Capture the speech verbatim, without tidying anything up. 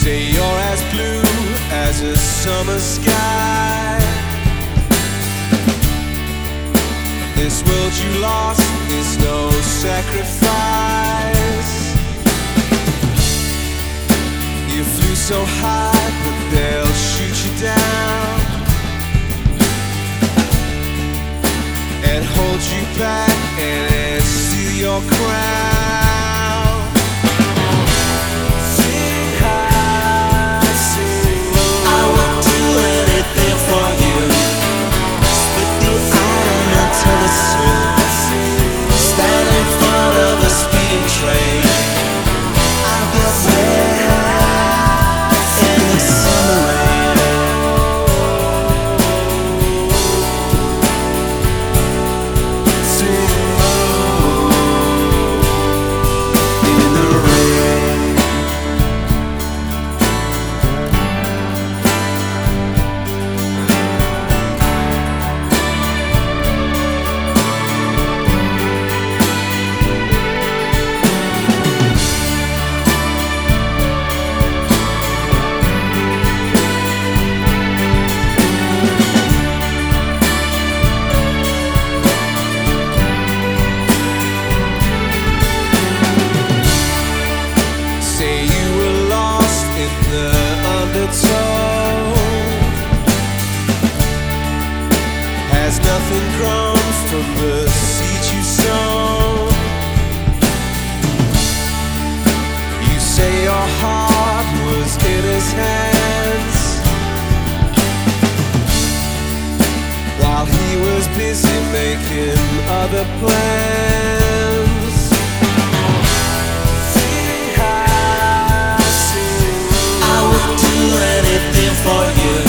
say you're as blue as a summer sky. This world you lost is no sacrifice. You flew so high, but they'll shoot you down and hold you back and steal your crown. Sing high, sing low, I would do anything for you. Split the iron until it's smooth. Stand in front of a speeding train. I will wait in the summer rain. Sing low in the rain. say you were lost in the undertow. Has nothing grown from the seed you sown? You say your heart was in his hands while he was busy making other plans. Sing high, sing low, I would do anything for you.